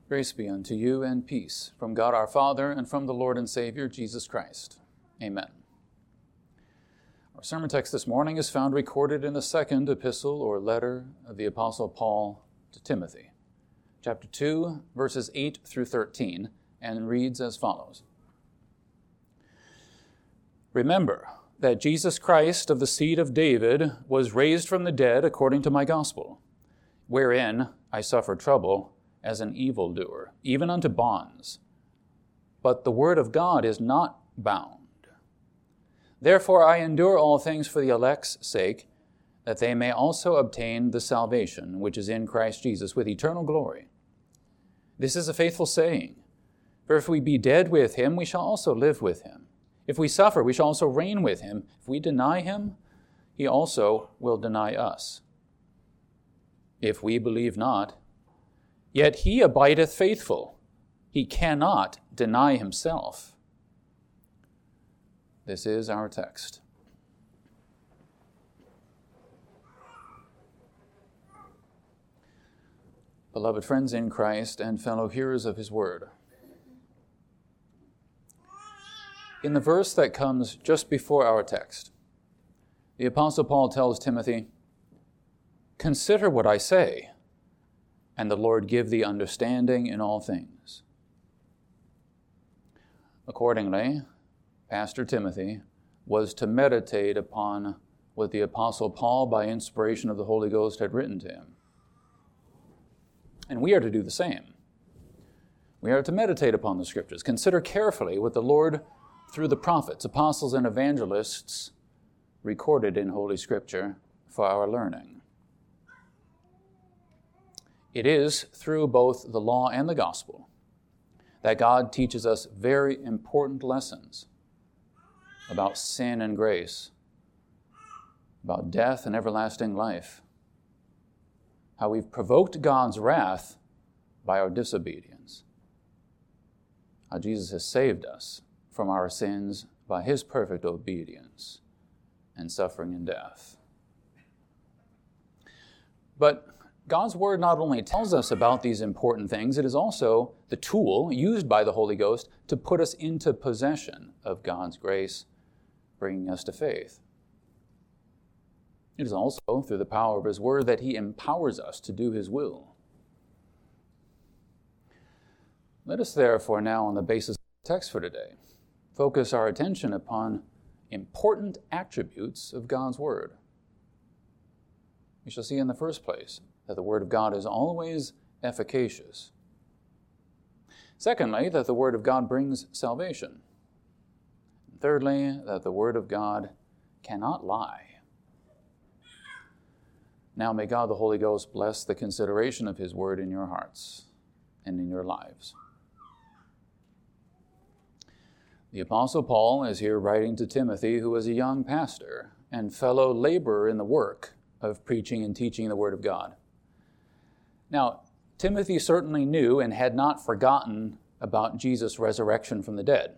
Grace be unto you and peace from God our Father and from the Lord and Savior, Jesus Christ. Amen. Our sermon text this morning is found recorded in the second epistle or letter of the Apostle Paul to Timothy, chapter 2, verses 8 through 13, and reads as follows. Remember that Jesus Christ of the seed of David was raised from the dead according to my gospel, wherein I suffered trouble as an evildoer, even unto bonds. But the word of God is not bound. Therefore I endure all things for the elect's sake, that they may also obtain the salvation which is in Christ Jesus with eternal glory. This is a faithful saying, for if we be dead with him, we shall also live with him. If we suffer, we shall also reign with him. If we deny him, he also will deny us. If we believe not, yet he abideth faithful. He cannot deny himself. This is our text. Beloved friends in Christ and fellow hearers of his word, in the verse that comes just before our text, the Apostle Paul tells Timothy, "Consider what I say, and the Lord give thee understanding in all things." Accordingly, Pastor Timothy was to meditate upon what the Apostle Paul, by inspiration of the Holy Ghost, had written to him. And we are to do the same. We are to meditate upon the Scriptures, consider carefully what the Lord, through the prophets, apostles, and evangelists, recorded in Holy Scripture for our learning. It is through both the law and the gospel that God teaches us very important lessons about sin and grace, about death and everlasting life, how we've provoked God's wrath by our disobedience, how Jesus has saved us from our sins by his perfect obedience and suffering and death. But God's Word not only tells us about these important things, it is also the tool used by the Holy Ghost to put us into possession of God's grace, bringing us to faith. It is also through the power of his Word that he empowers us to do his will. Let us therefore now, on the basis of the text for today, focus our attention upon important attributes of God's Word. We shall see in the first place that the Word of God is always efficacious. Secondly, that the Word of God brings salvation. And thirdly, that the Word of God cannot lie. Now may God the Holy Ghost bless the consideration of his Word in your hearts and in your lives. The Apostle Paul is here writing to Timothy, who was a young pastor and fellow laborer in the work of preaching and teaching the Word of God. Now, Timothy certainly knew and had not forgotten about Jesus' resurrection from the dead.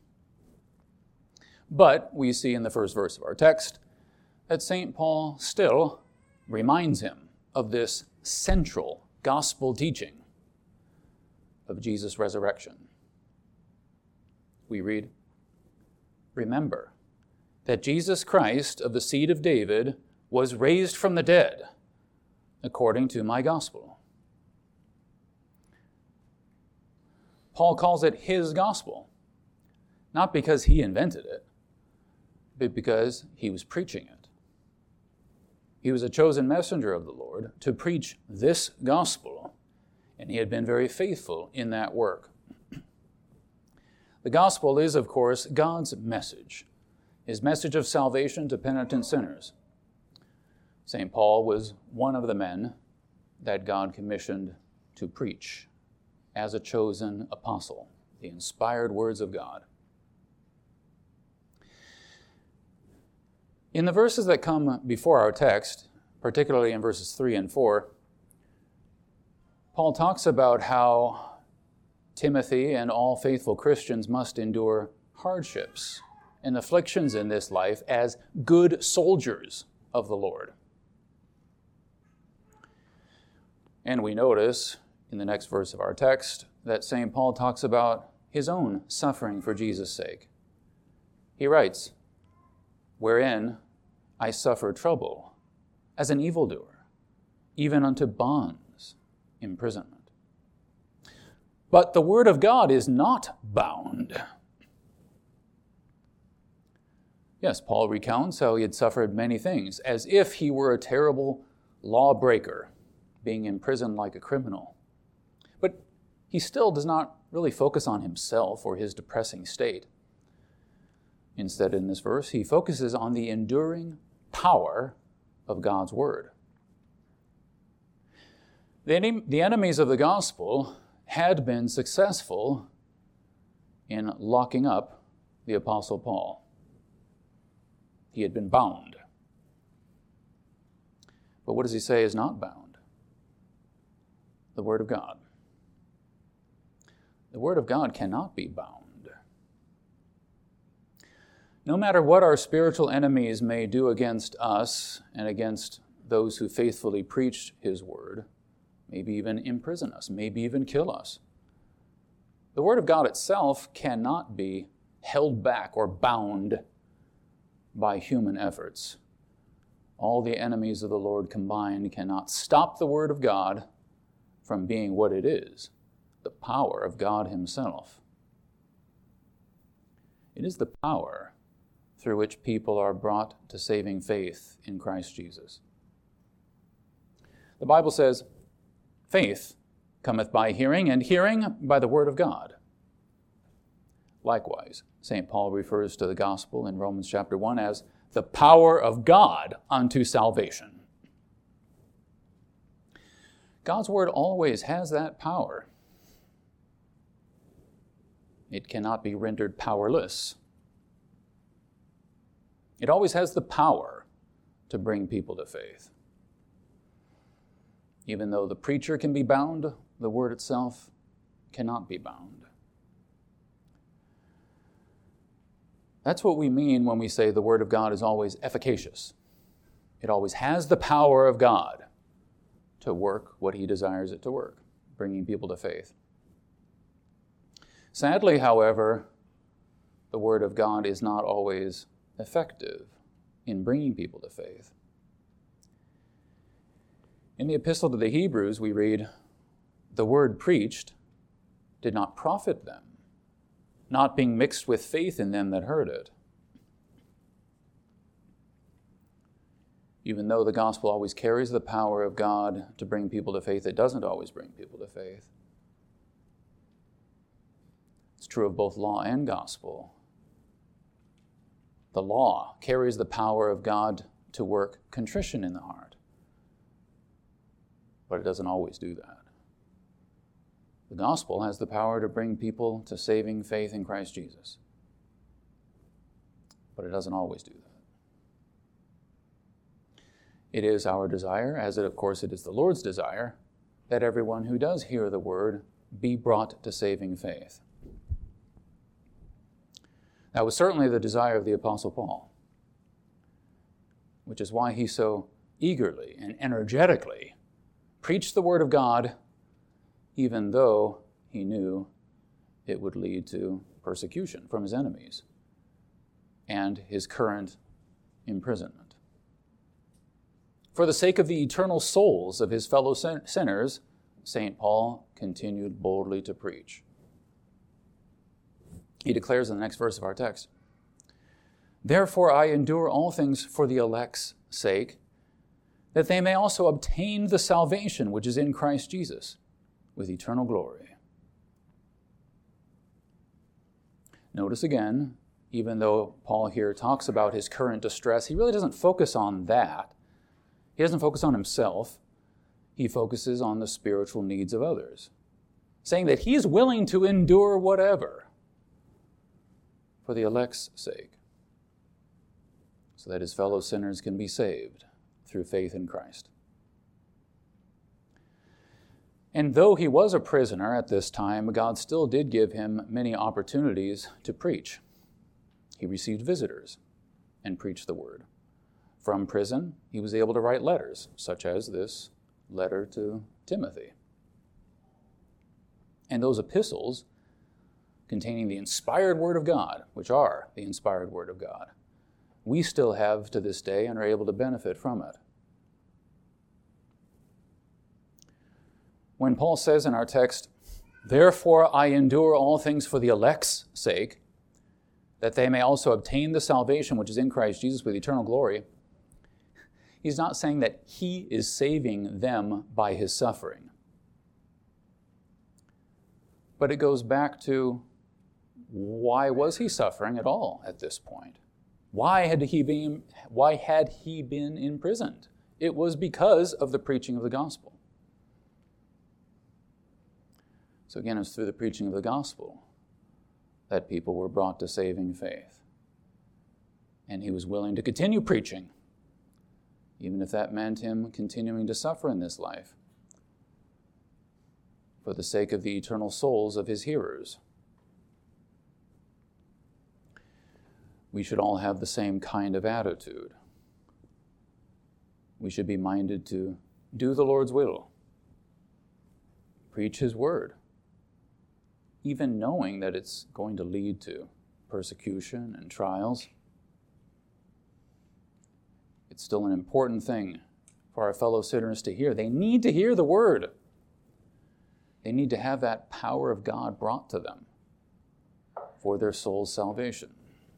But we see in the first verse of our text that St. Paul still reminds him of this central gospel teaching of Jesus' resurrection. We read, "Remember that Jesus Christ of the seed of David was raised from the dead according to my gospel." Paul calls it his gospel, not because he invented it, but because he was preaching it. He was a chosen messenger of the Lord to preach this gospel, and he had been very faithful in that work. The gospel is, of course, God's message, his message of salvation to penitent sinners. St. Paul was one of the men that God commissioned to preach as a chosen apostle, the inspired words of God. In the verses that come before our text, particularly in verses 3 and 4, Paul talks about how Timothy and all faithful Christians must endure hardships and afflictions in this life as good soldiers of the Lord. And we notice in the next verse of our text that St. Paul talks about his own suffering for Jesus' sake. He writes, "Wherein I suffer trouble as an evildoer, even unto bonds, imprisonment." But the word of God is not bound. Yes, Paul recounts how he had suffered many things, as if he were a terrible lawbreaker, being imprisoned like a criminal. But he still does not really focus on himself or his depressing state. Instead, in this verse, he focuses on the enduring power of God's word. The enemies of the gospel had been successful in locking up the Apostle Paul. He had been bound. But what does he say is not bound? The Word of God. The Word of God cannot be bound. No matter what our spiritual enemies may do against us and against those who faithfully preach His Word, maybe even imprison us, maybe even kill us, the Word of God itself cannot be held back or bound by human efforts. All the enemies of the Lord combined cannot stop the Word of God from being what it is, the power of God Himself. It is the power through which people are brought to saving faith in Christ Jesus. The Bible says, "Faith cometh by hearing, and hearing by the Word of God." Likewise, St. Paul refers to the gospel in Romans chapter 1 as the power of God unto salvation. God's word always has that power. It cannot be rendered powerless. It always has the power to bring people to faith. Even though the preacher can be bound, the word itself cannot be bound. That's what we mean when we say the Word of God is always efficacious. It always has the power of God to work what He desires it to work, bringing people to faith. Sadly, however, the Word of God is not always effective in bringing people to faith. In the Epistle to the Hebrews, we read, "The word preached did not profit them, not being mixed with faith in them that heard it." Even though the gospel always carries the power of God to bring people to faith, it doesn't always bring people to faith. It's true of both law and gospel. The law carries the power of God to work contrition in the heart, but it doesn't always do that. The gospel has the power to bring people to saving faith in Christ Jesus. But it doesn't always do that. It is our desire, as of course it is the Lord's desire, that everyone who does hear the word be brought to saving faith. That was certainly the desire of the Apostle Paul, which is why he so eagerly and energetically preached the word of God, even though he knew it would lead to persecution from his enemies and his current imprisonment. For the sake of the eternal souls of his fellow sinners, St. Paul continued boldly to preach. He declares in the next verse of our text, "Therefore I endure all things for the elect's sake, that they may also obtain the salvation which is in Christ Jesus, with eternal glory." Notice again, even though Paul here talks about his current distress, he really doesn't focus on that. He doesn't focus on himself. He focuses on the spiritual needs of others, saying that he's willing to endure whatever for the elect's sake, so that his fellow sinners can be saved through faith in Christ. And though he was a prisoner at this time, God still did give him many opportunities to preach. He received visitors and preached the word. From prison, he was able to write letters, such as this letter to Timothy. And those epistles containing the inspired Word of God, which are the inspired Word of God, we still have to this day and are able to benefit from it. When Paul says in our text, "Therefore I endure all things for the elect's sake, that they may also obtain the salvation which is in Christ Jesus with eternal glory," he's not saying that he is saving them by his suffering. But it goes back to, why was he suffering at all at this point? Why had he been imprisoned? It was because of the preaching of the gospel. So again, it's through the preaching of the gospel that people were brought to saving faith. And he was willing to continue preaching, even if that meant him continuing to suffer in this life, for the sake of the eternal souls of his hearers. We should all have the same kind of attitude. We should be minded to do the Lord's will, preach his word, even knowing that it's going to lead to persecution and trials. It's still an important thing for our fellow sinners to hear. They need to hear the word. They need to have that power of God brought to them for their soul's salvation.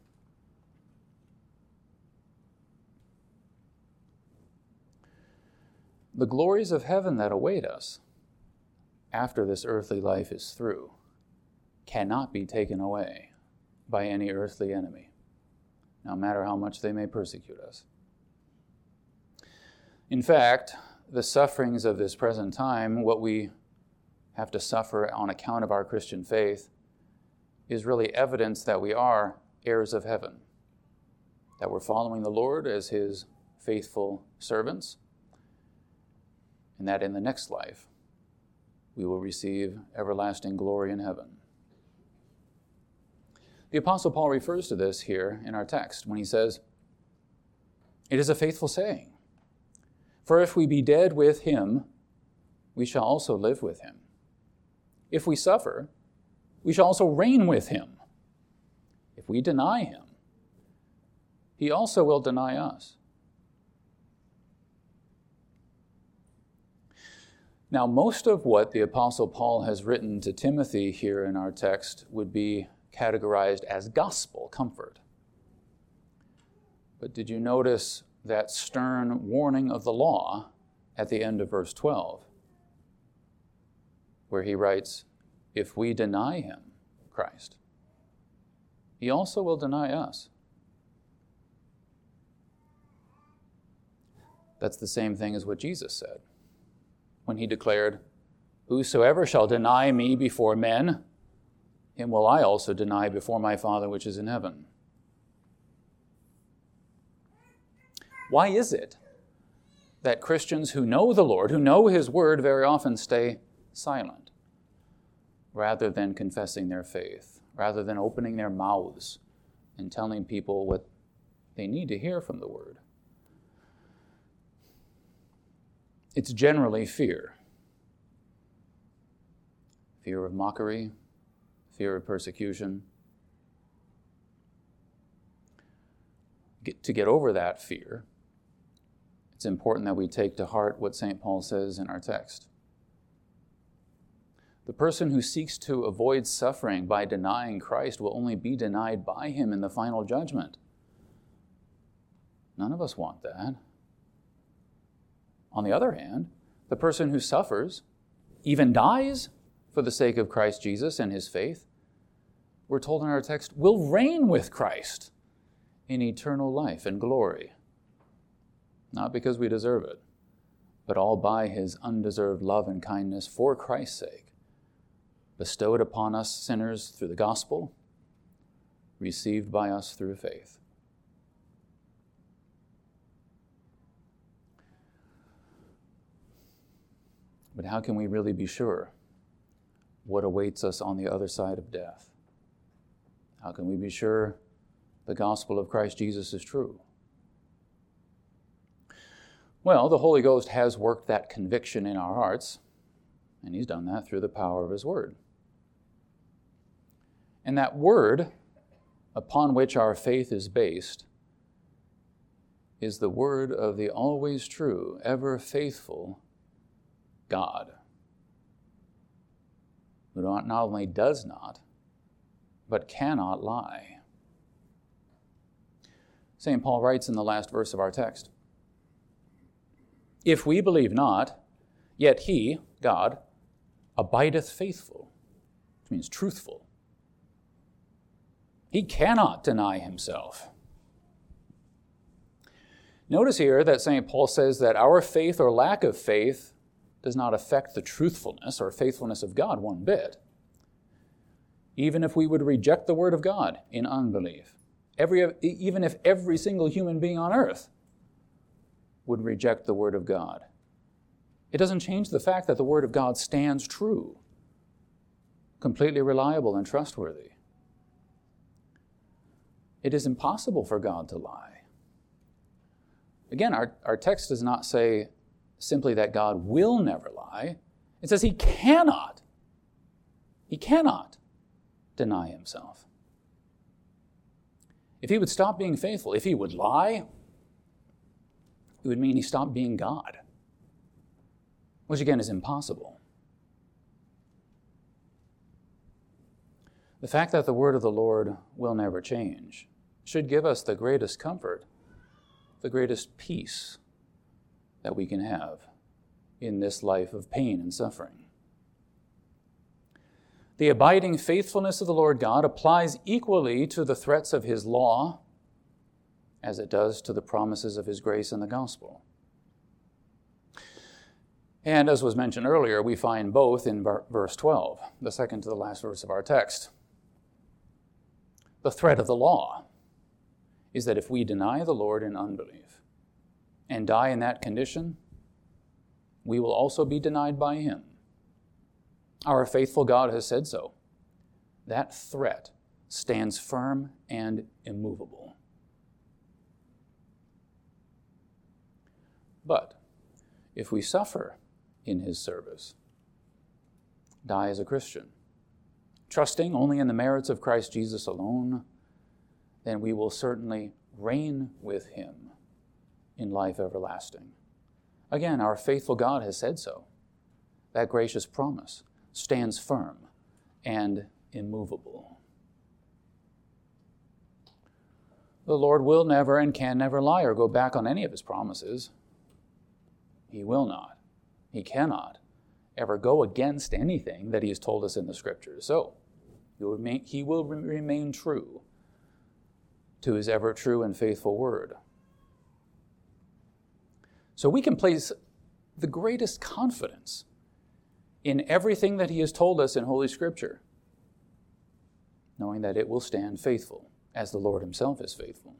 The glories of heaven that await us after this earthly life is through cannot be taken away by any earthly enemy, no matter how much they may persecute us. In fact, the sufferings of this present time, what we have to suffer on account of our Christian faith, is really evidence that we are heirs of heaven, that we're following the Lord as his faithful servants, and that in the next life we will receive everlasting glory in heaven. The Apostle Paul refers to this here in our text when he says, "It is a faithful saying, for if we be dead with him, we shall also live with him. If we suffer, we shall also reign with him. If we deny him, he also will deny us." Now, most of what the Apostle Paul has written to Timothy here in our text would be categorized as gospel comfort. But did you notice that stern warning of the law at the end of verse 12, where he writes, "If we deny him," Christ, he also will deny us. That's the same thing as what Jesus said when he declared, "Whosoever shall deny me before men, him will I also deny before my Father which is in heaven." Why is it that Christians who know the Lord, who know his word, very often stay silent rather than confessing their faith, rather than opening their mouths and telling people what they need to hear from the word? It's generally fear. Fear of mockery, fear of persecution. To get over that fear, it's important that we take to heart what St. Paul says in our text. The person who seeks to avoid suffering by denying Christ will only be denied by him in the final judgment. None of us want that. On the other hand, the person who suffers, even dies for the sake of Christ Jesus and his faith, we're told in our text, will reign with Christ in eternal life and glory. Not because we deserve it, but all by his undeserved love and kindness for Christ's sake, bestowed upon us sinners through the gospel, received by us through faith. But how can we really be sure what awaits us on the other side of death? How can we be sure the gospel of Christ Jesus is true? Well, the Holy Ghost has worked that conviction in our hearts, and he's done that through the power of his word. And that word upon which our faith is based is the word of the always true, ever faithful God, who not only does not, but cannot lie. St. Paul writes in the last verse of our text, "If we believe not, yet he, God, abideth faithful," which means truthful. He cannot deny himself. Notice here that St. Paul says that our faith or lack of faith does not affect the truthfulness or faithfulness of God one bit. Even if we would reject the word of God in unbelief, even if every single human being on earth would reject the word of God, it doesn't change the fact that the word of God stands true, completely reliable and trustworthy. It is impossible for God to lie. Again, our text does not say simply that God will never lie. It says he cannot deny himself. If he would stop being faithful, if he would lie, it would mean he stopped being God, which again is impossible. The fact that the word of the Lord will never change should give us the greatest comfort, the greatest peace that we can have in this life of pain and suffering. The abiding faithfulness of the Lord God applies equally to the threats of his law as it does to the promises of his grace in the gospel. And as was mentioned earlier, we find both in verse 12, the second to the last verse of our text. The threat of the law is that if we deny the Lord in unbelief and die in that condition, we will also be denied by him. Our faithful God has said so. That threat stands firm and immovable. But if we suffer in his service, die as a Christian, trusting only in the merits of Christ Jesus alone, then we will certainly reign with him in life everlasting. Again, our faithful God has said so. That gracious promise stands firm and immovable. The Lord will never and can never lie or go back on any of his promises. He will not. He cannot ever go against anything that he has told us in the Scriptures. So, he will remain true to his ever true and faithful word. So we can place the greatest confidence in everything that he has told us in Holy Scripture, knowing that it will stand faithful, as the Lord himself is faithful.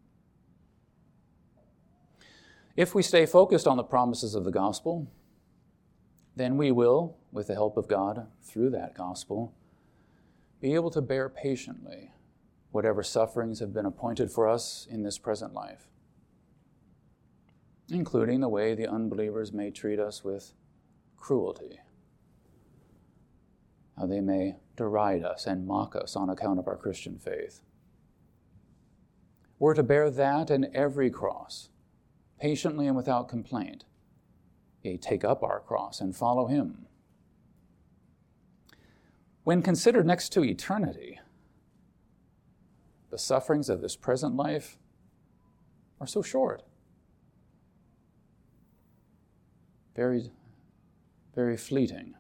If we stay focused on the promises of the gospel, then we will, with the help of God through that gospel, be able to bear patiently whatever sufferings have been appointed for us in this present life, including the way the unbelievers may treat us with cruelty, how they may deride us and mock us on account of our Christian faith. We're to bear that and every cross, patiently and without complaint, yea, take up our cross and follow him. When considered next to eternity, the sufferings of this present life are so short, very, very fleeting.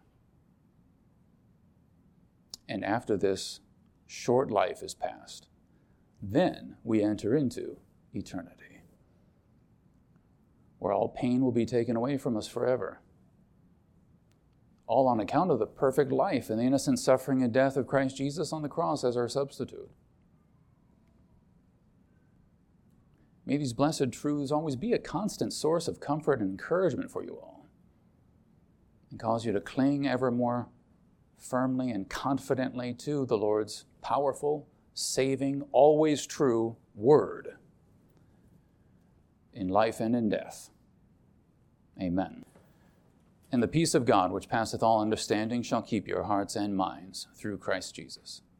And after this short life is past, then we enter into eternity, where all pain will be taken away from us forever, all on account of the perfect life and the innocent suffering and death of Christ Jesus on the cross as our substitute. May these blessed truths always be a constant source of comfort and encouragement for you all, and cause you to cling ever more firmly and confidently to the Lord's powerful, saving, always true word in life and in death. Amen. And the peace of God, which passeth all understanding, shall keep your hearts and minds through Christ Jesus.